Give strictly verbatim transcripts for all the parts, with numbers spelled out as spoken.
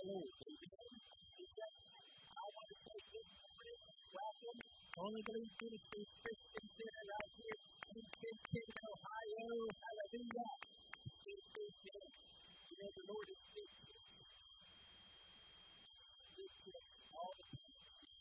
Only believe Ministry Christian Center right here in Kinston, Ohio. Hallelujah. You know, the Lord is speaking. All the time.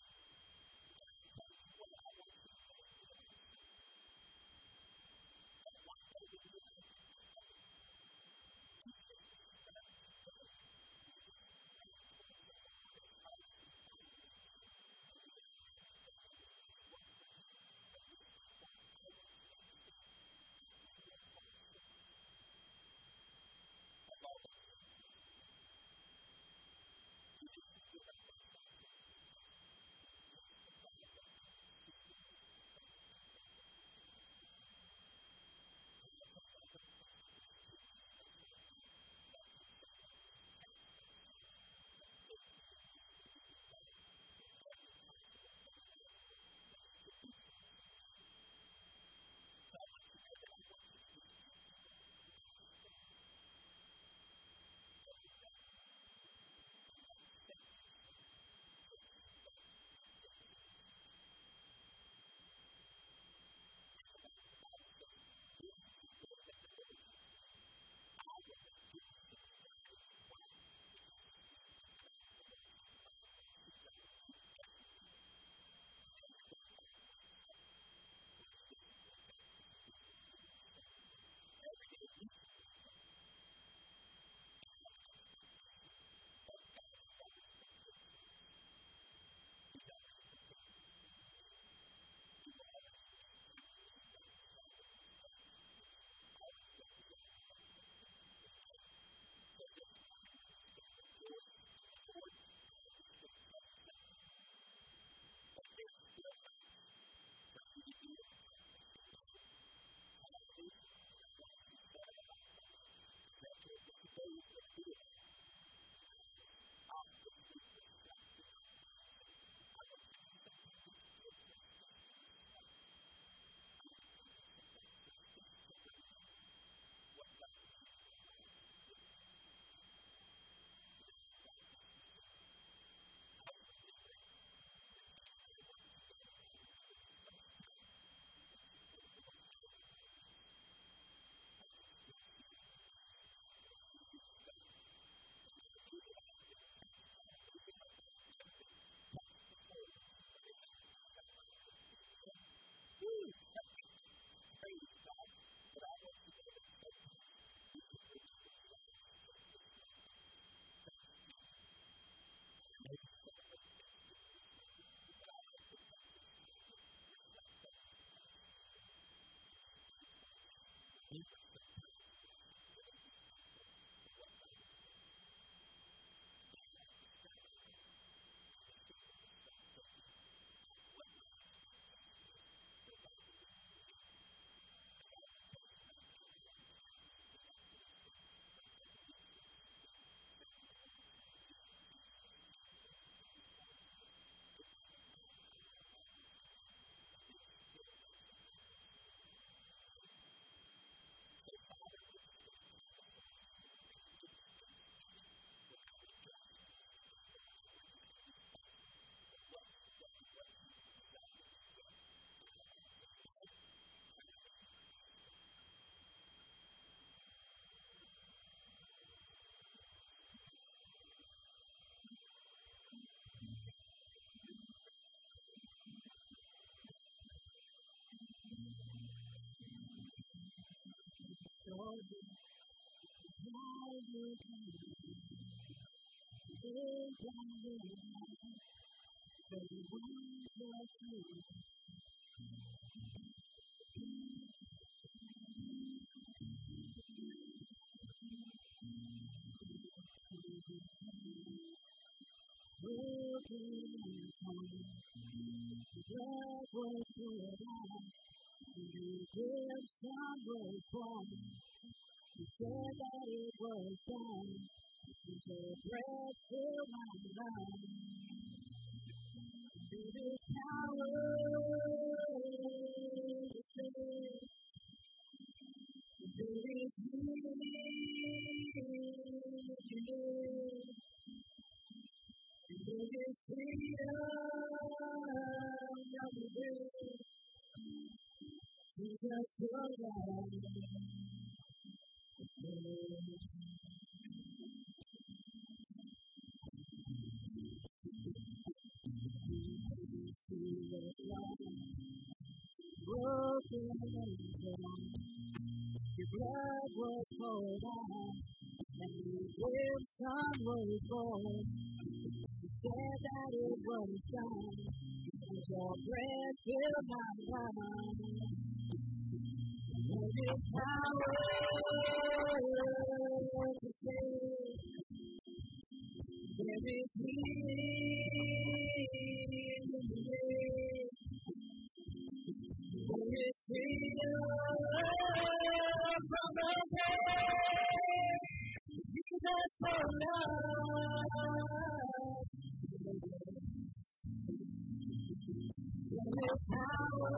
Redemption was born. You said that it was done. And your breath filled my lungs. There is power to save. There is healing. is freedom everywhere. Jesus, your love is good. Broken and torn, your blood was poured out, and the redemption was born. You said that it was done, and your breath filled my lungs. There is power to save. There is healing in the name. There is freedom from the grave. Jesus, your love. There is power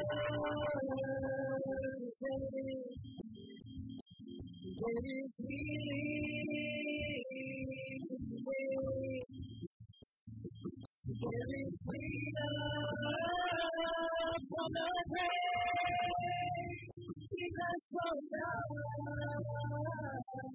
to save. There is healing in the way. There is freedom from the grave. Jesus, your love.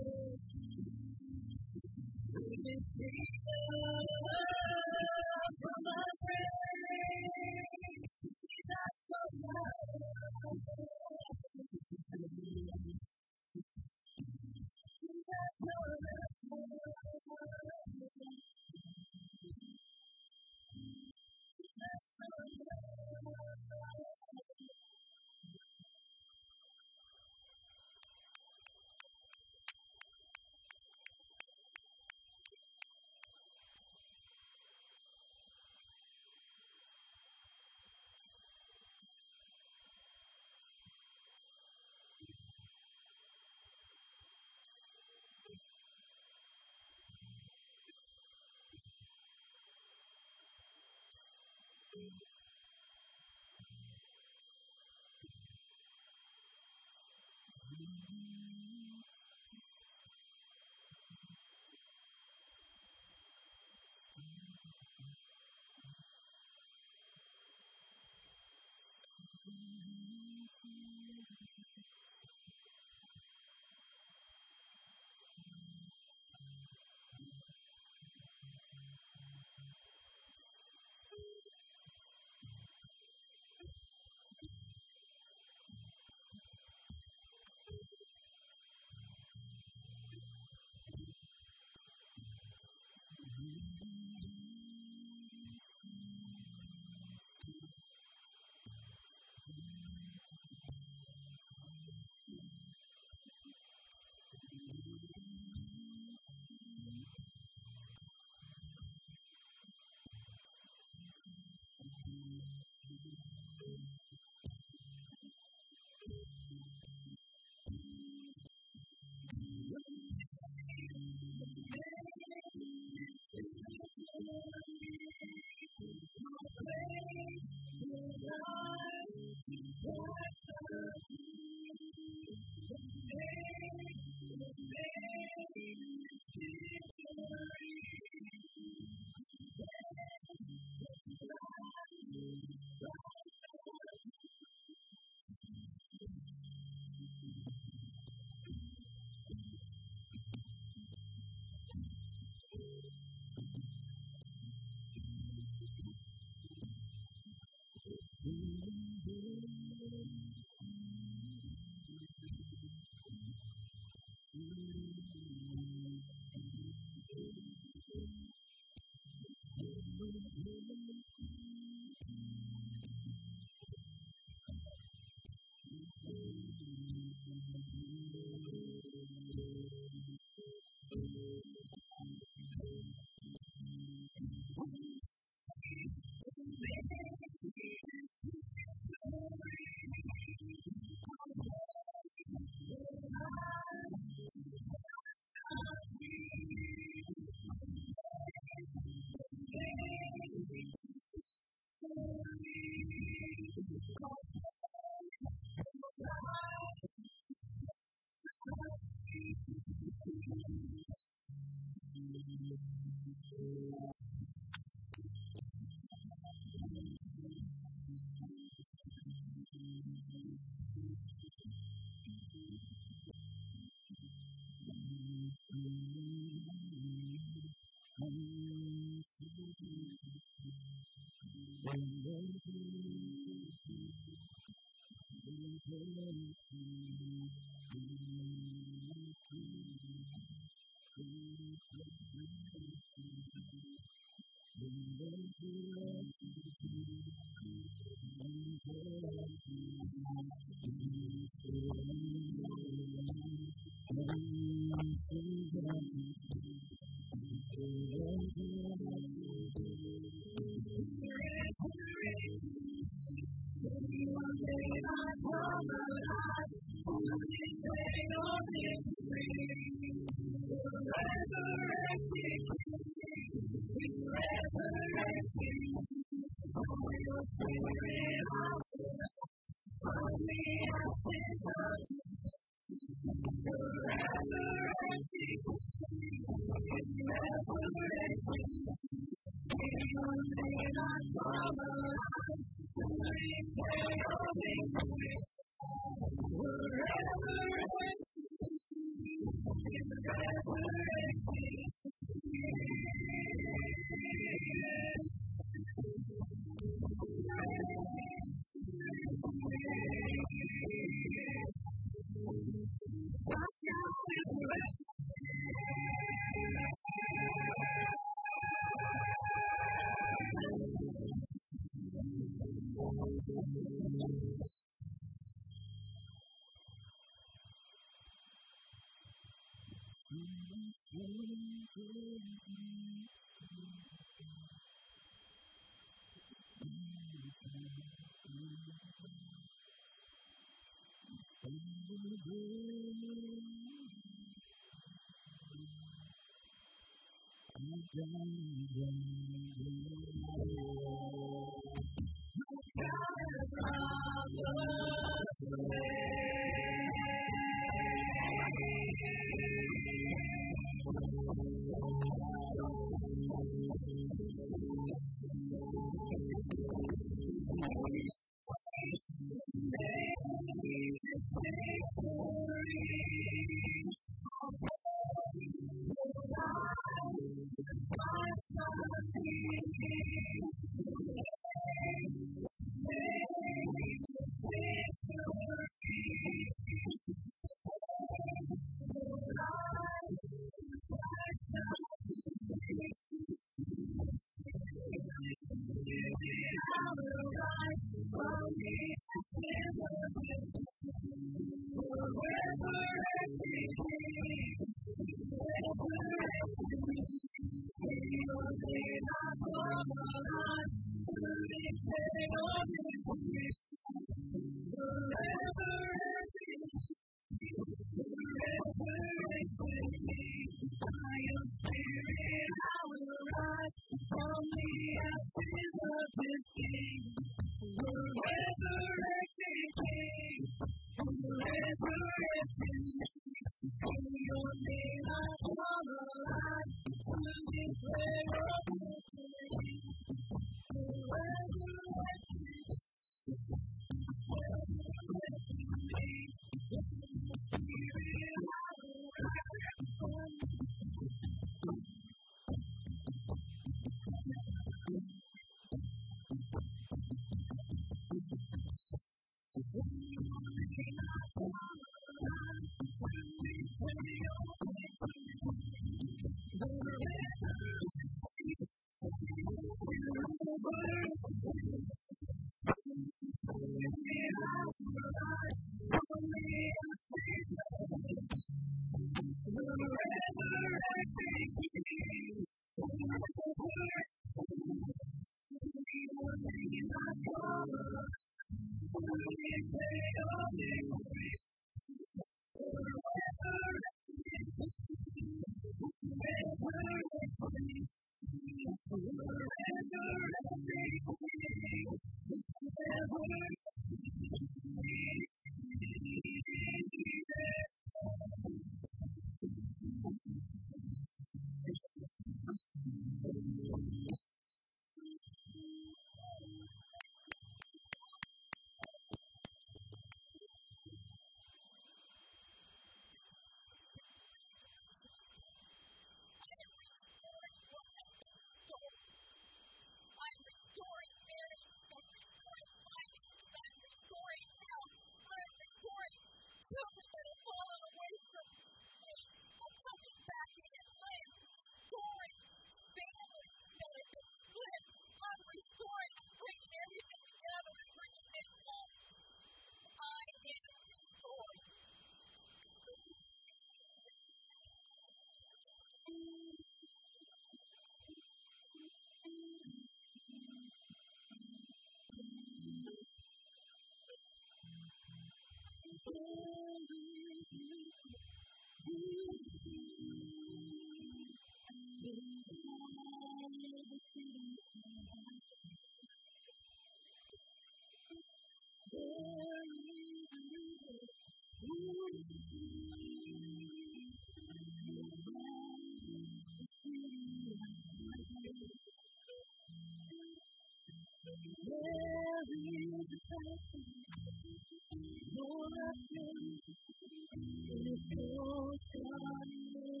Full of grace, and it goes on in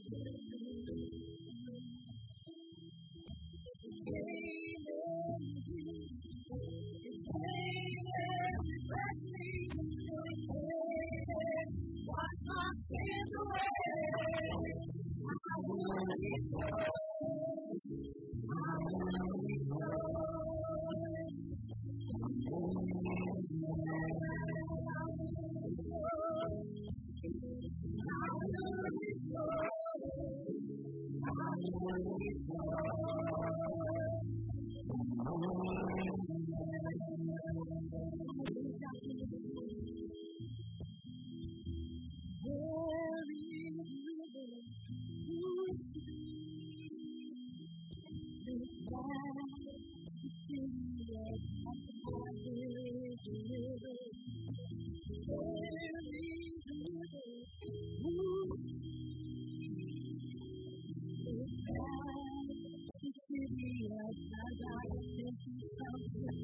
wash my sins away. I will be restored. I will be restored. The city of paradise, the fountain.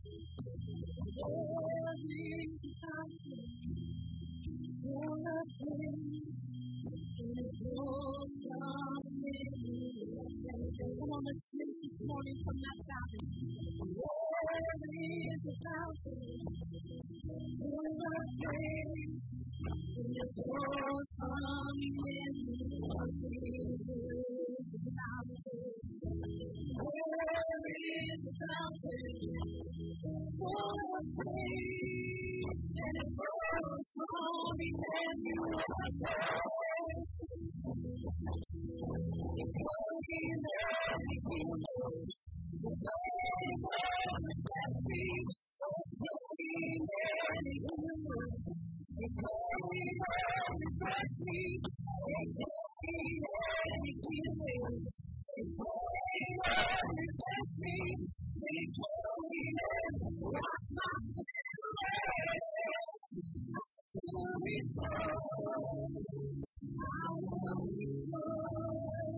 There is a fountain, full of grace, and it flows from within. Come on, let's drink this morning from that fountain. There is a fountain, full of grace, and it flows from within. There is a fountain full of grace, and it flows from Emmanuel. It's flowing there, it flows. It's flowing there, it blesses me. It's flowing there, it heals. It's flowing there, it blesses me. It's flowing there, it heals. It's flowing there, it blesses me. It's flowing there, wash my sins away. I will restore. I will restore.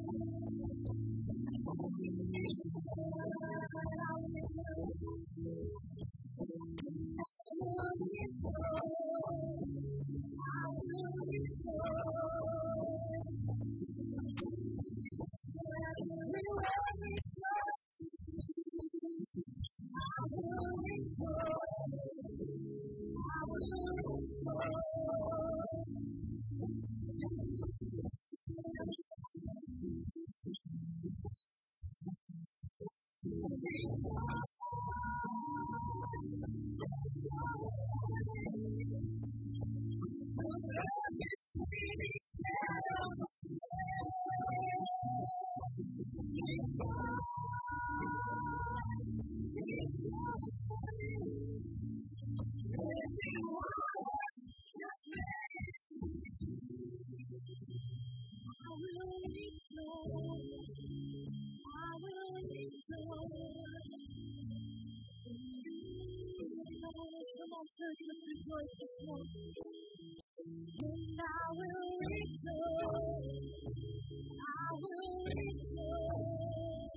Come on, church, let's rejoice this morning. And I will rejoice. I will rejoice.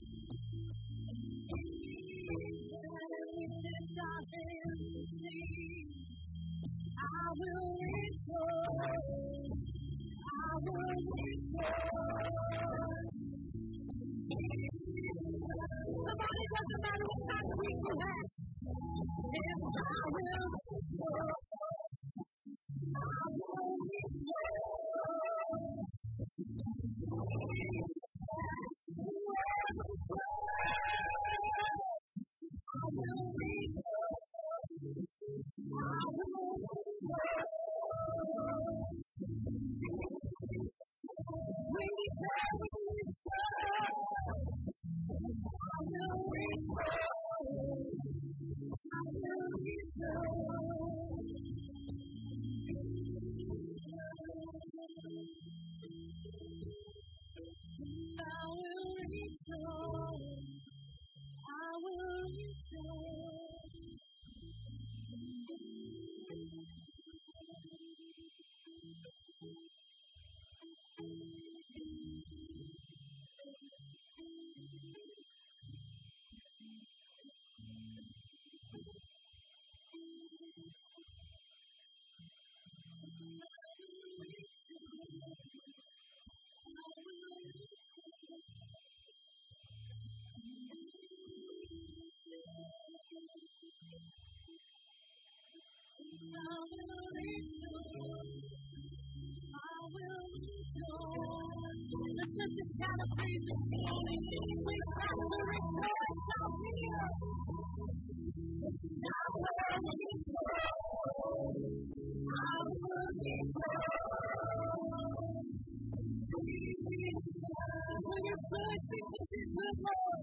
And we lift our hands to sing. I will rejoice. I will rejoice. Come on, it doesn't matter what kind of week you have. Yes, I will rejoice. I will rejoice. Let's lift the shout of praise this morning. We've got to rejoice out here. I will rejoice. I will rejoice. We rejoice because it's the Lord.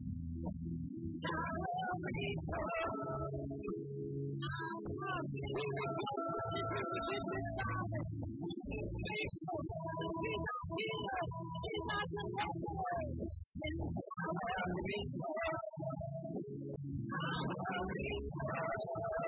I will rejoice. We rejoice because He's a good Father. He's faithful. He's our healer. He's our deliverer. And I will rejoice. I will rejoice.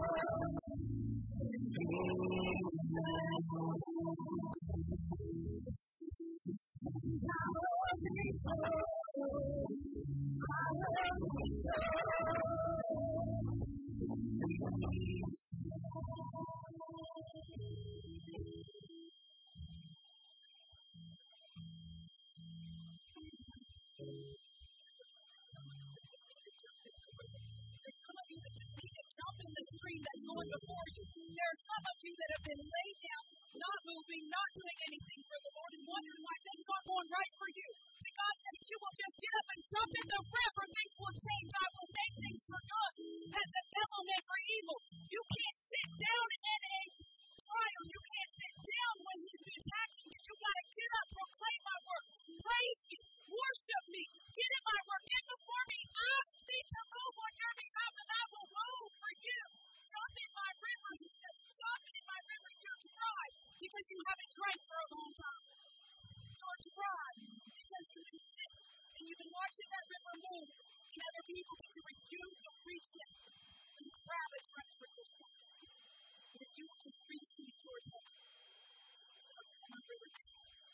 That's going before you. There are some of you that have been laid down, not moving, not doing anything for the Lord, and wondering why things aren't going right for you. But God said, if you will just get up and jump in the river, things will change. I will make things for good that the devil meant for evil. You can't sit down in a trial. You can't sit down when he's attacking you. You got to get up, proclaim my word, praise me, worship me, get in my word, get before me, ask me to move on your behalf, and I will move for you. Jump in my river, he says. Jump in my river. You're dry because you haven't drank for a long time. You're dry because you've been sick and you've been watching that river move in other people, but you refuse to reach in and grab a drink for yourself. But if you will just reach to me towards him, my river can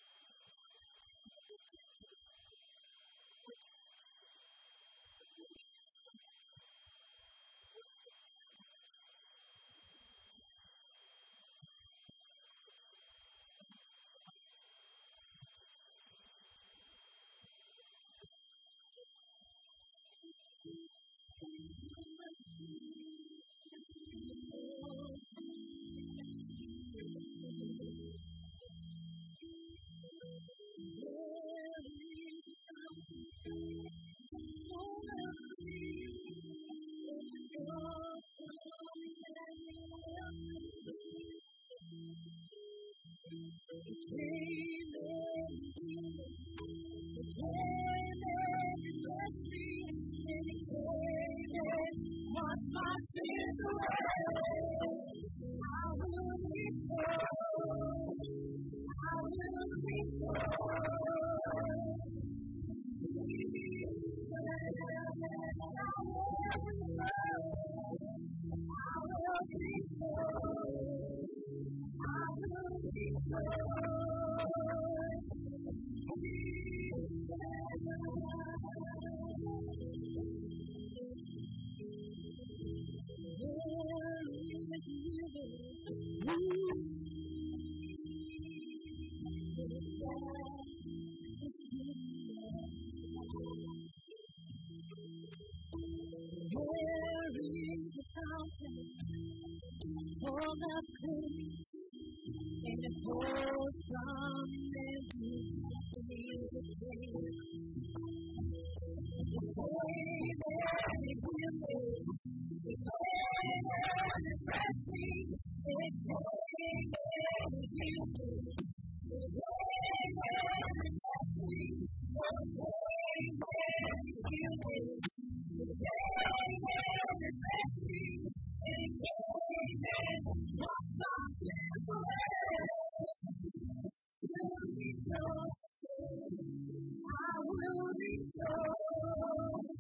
wash my sins away. I will rejoice. I will rejoice. All the things in the whole song and you feel the pain. The way that it feels, the way that it fresh me, the way that it feels, the way that it fresh me, the way that it feels, the way that it fresh me, the way that wash my sins away. I will rejoice. I will rejoice.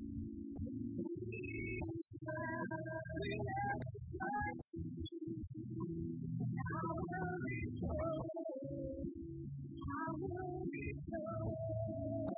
I will rejoice.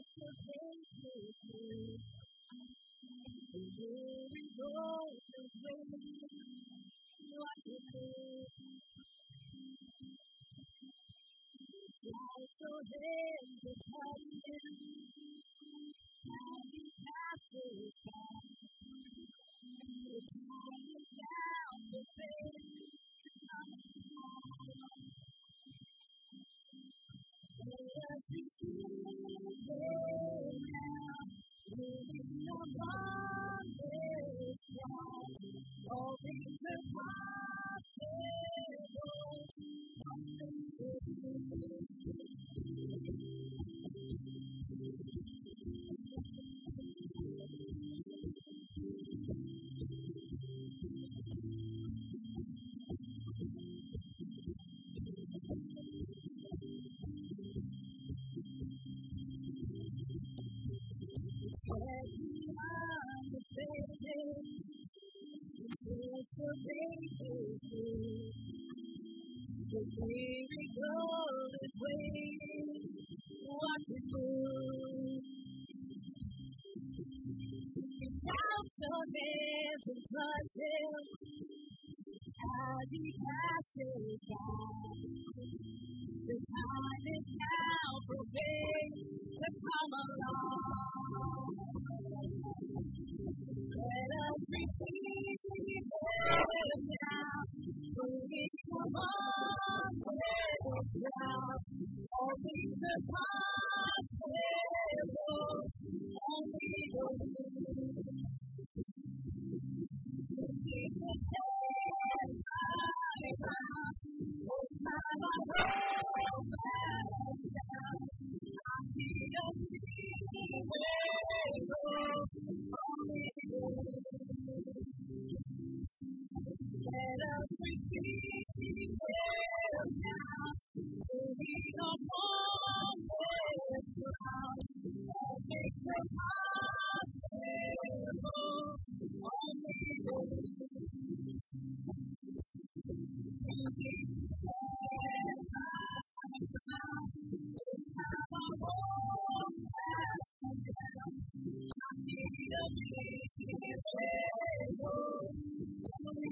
your faith is good. The weary road is waiting. Watch it move. Stretch your hands and touch him as he passes by. The time is now for faith to come alive. Let us receive it now. Living among this crowd, all things are possible. Only with you. Step beyond the stages, anticipate His good. The weary goal is waiting, watch it move. Reach out your hands and touch Him as He passes by. The time is now for faith to come along. Let us receive Him now. Moving among this crowd, all things are possible. Only believe. So take the stand by now. This time I will bow down. I'll be a hero. Only believe. Let us receive Him now. Moving upon this ground, all things are possible. Only believe. Choosing to stand by now. This time I won't back down. I need a hero. Only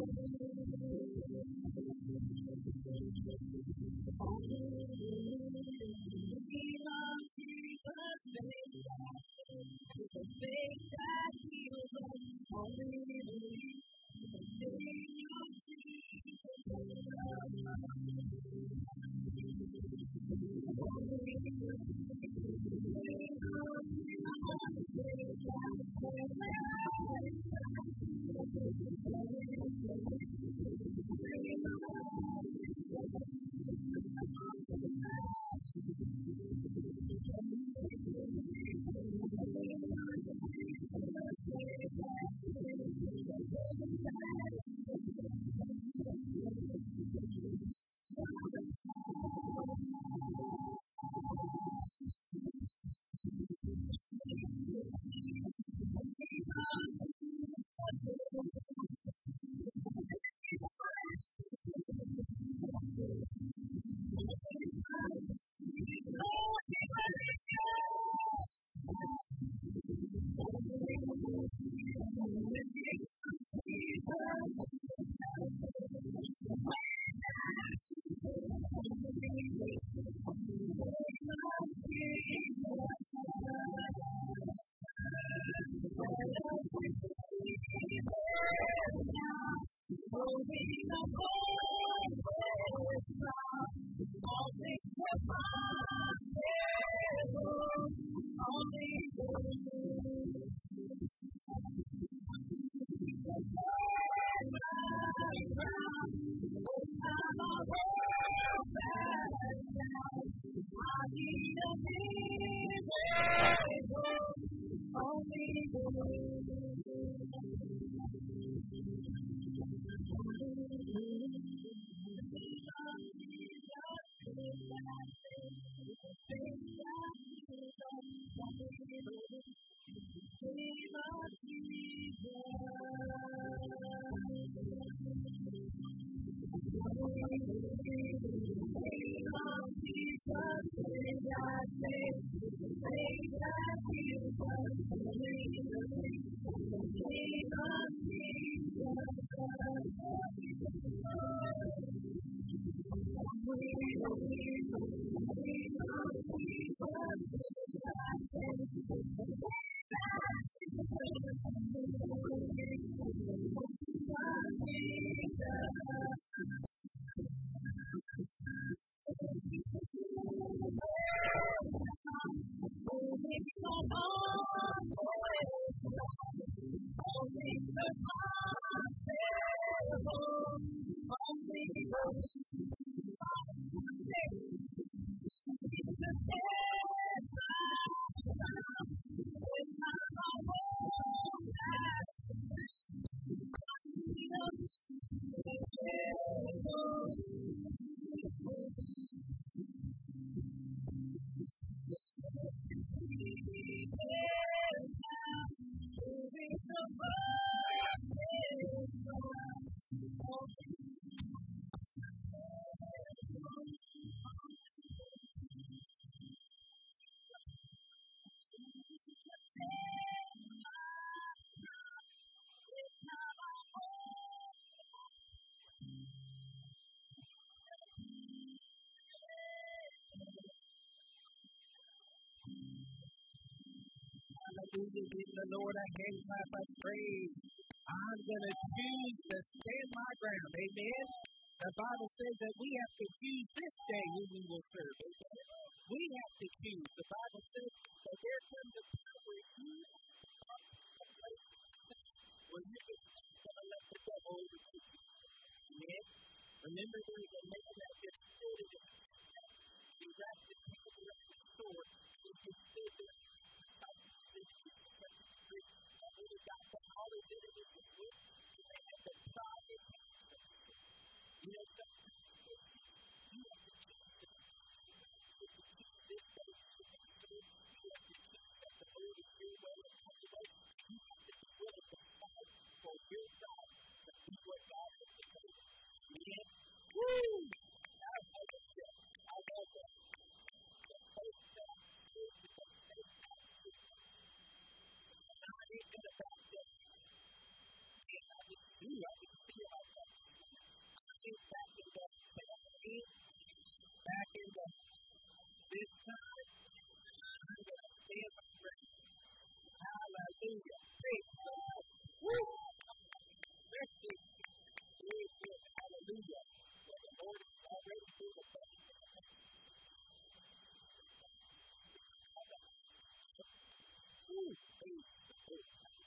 Jesus, faith that saves, the faith that heals us. Only believe the name of Jesus. Only believe the name of Jesus. Faith that saves, Jesus, I say, Hallelujah, give the Lord a hand clap of praise. I'm going to choose to stand my ground. Amen. The Bible says that we have to choose this day who we will serve. Amen. We have to choose. The Bible says that there comes a time where you are a place where you're just not going to let the devil overtake you. Amen. Remember, there was a man that just stood in his hand. He wrapped his hand around his sword. He just stood there. And when he got to all his enemies was with, they had to pry his hands from him. You know, sometimes you have to choose this. You have to choose this way. You have to choose that the Lord is your way and not your way. You have to be willing to fight for your God to be what God has declared. Amen. Woo! I love that. I love that. The faith that is the faith that is not even about that. And I just knew I didn't feel like that. I get back in that thing. Back in that. This time, I'm going to stand my ground. Hallelujah. Praise God. Woo! Let's just praise Him. Hallelujah. For the Lord is already doing the best. Woo! Praise the Lord.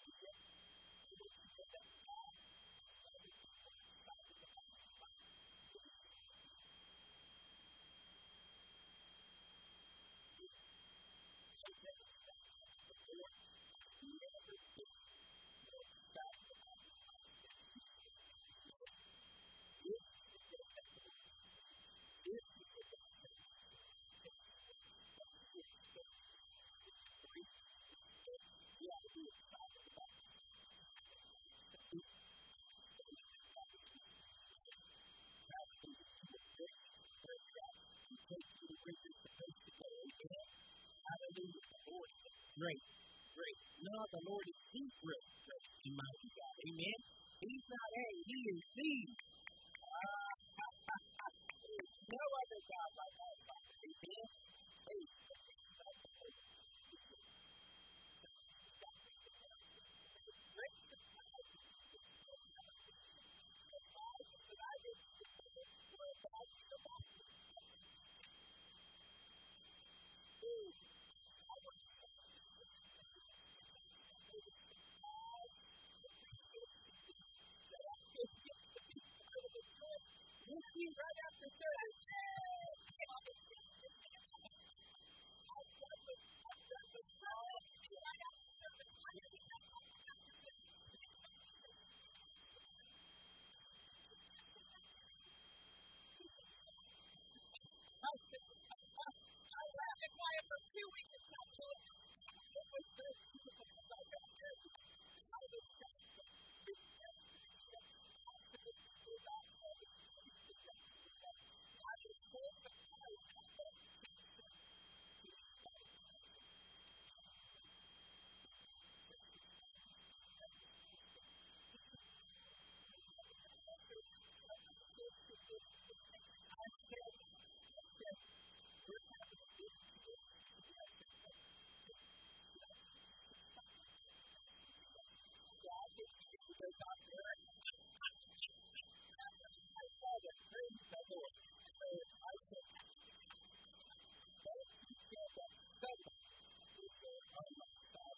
Hallelujah. The Lord is great. Great. No, the Lord is the great, great and mighty God. Amen. He's not A, He is the. No other God like our Father. Amen. Amen. the doctor. That's a high father. Praise the Lord. So I said, don't you feel that somebody is going on my side?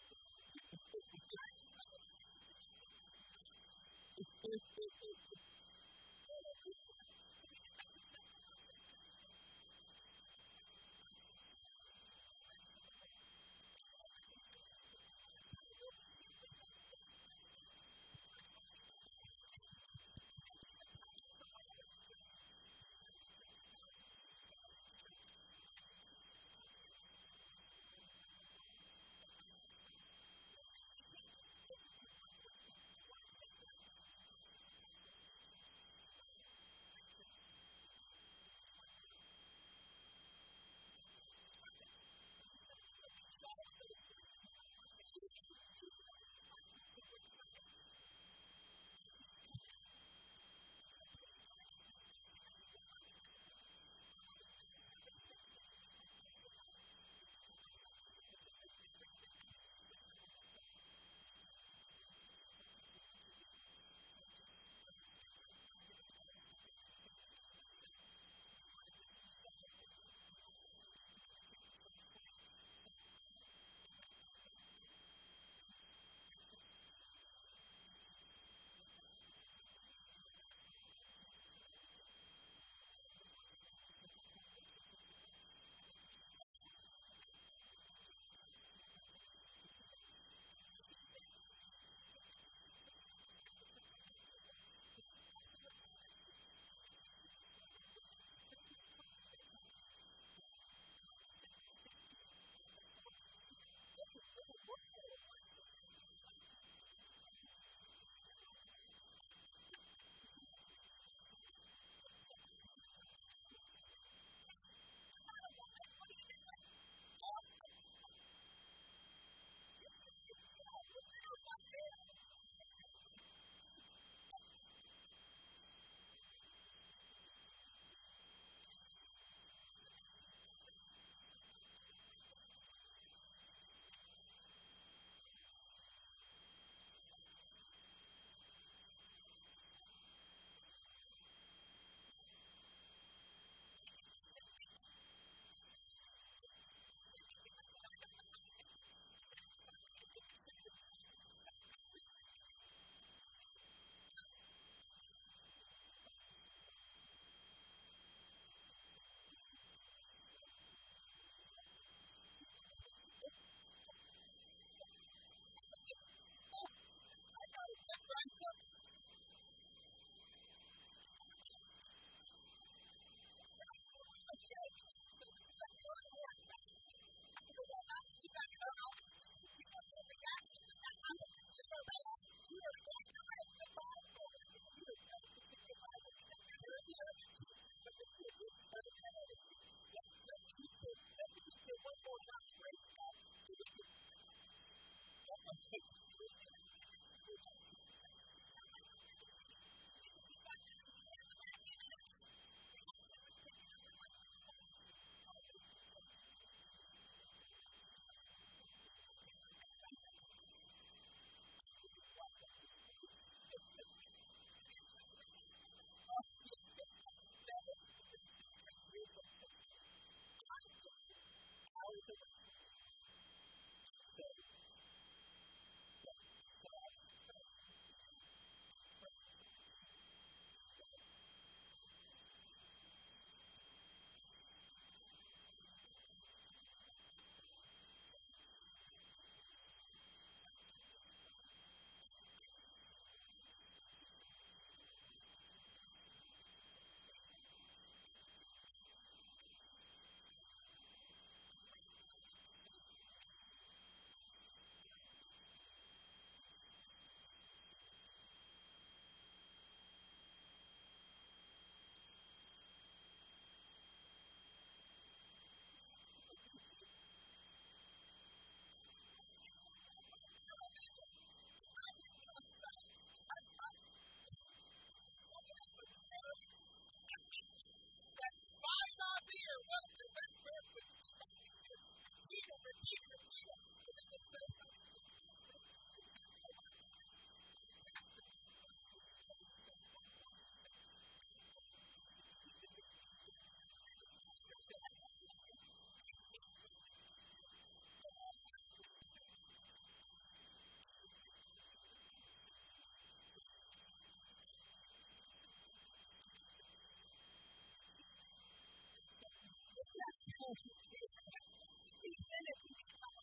He sent it to me.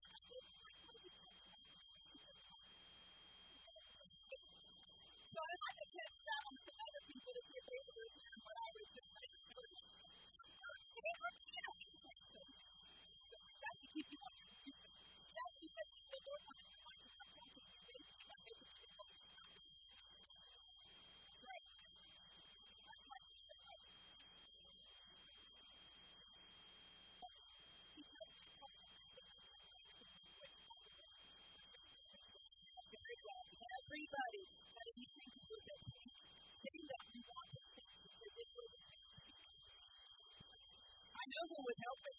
So I had to test that on some other people to see if they were doing what I was doing. That's to keep you on your feet. That's because the Lord wanted to want to come home to you. They keep on making you go. That's right. That's right. He tells me to come home and to come home and to come home. Very well. Everybody that anything to do with that thing, saying that we want to think because it was. I know who was helping.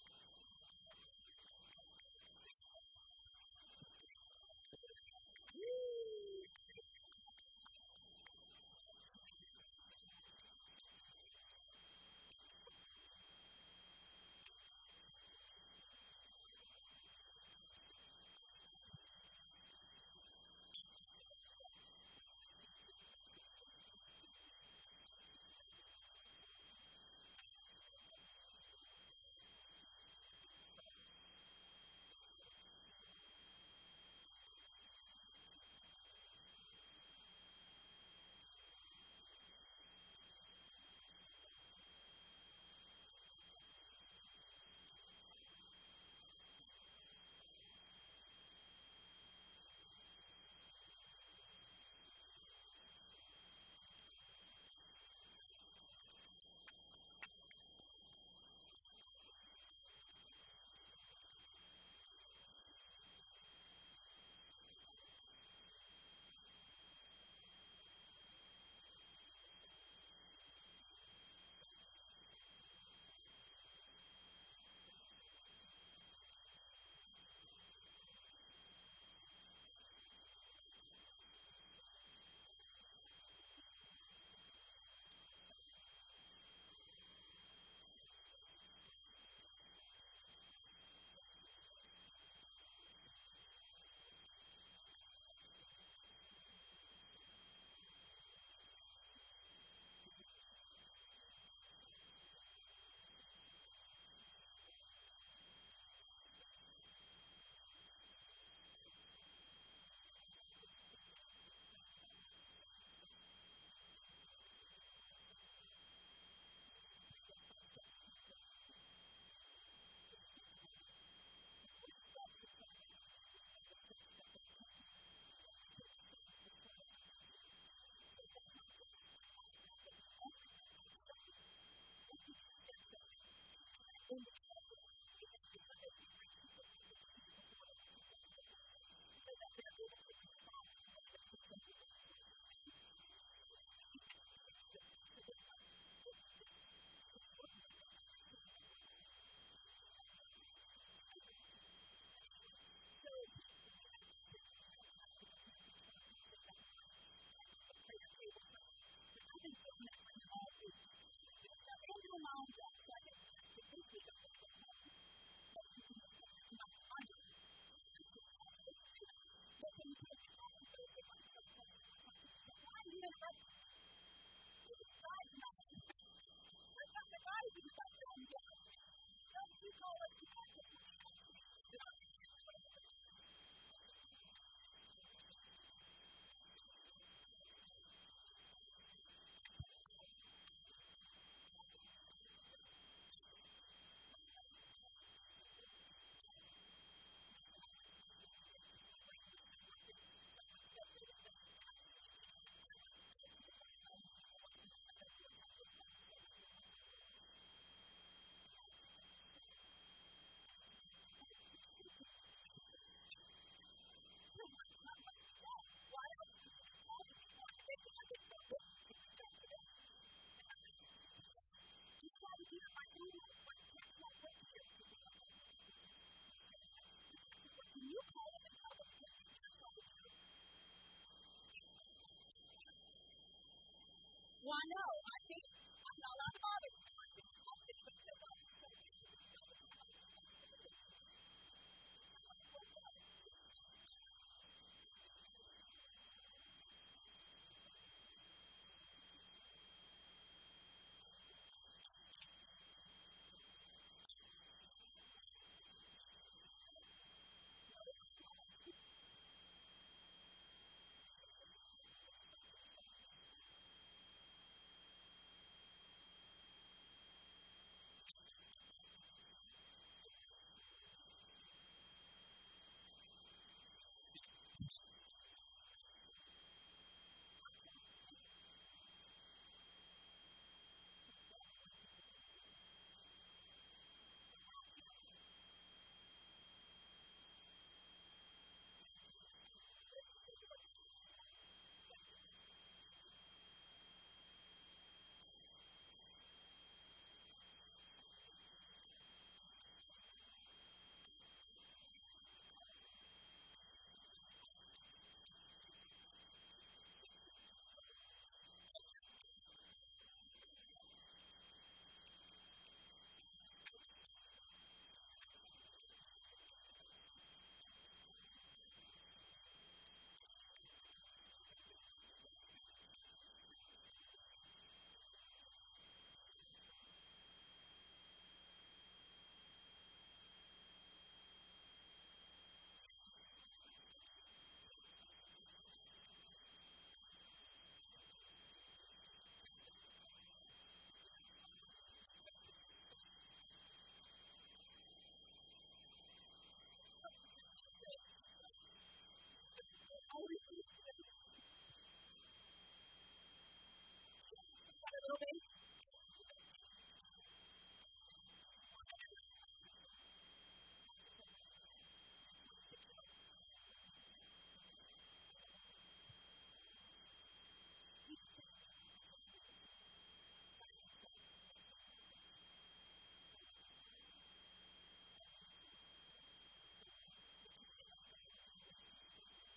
little bit.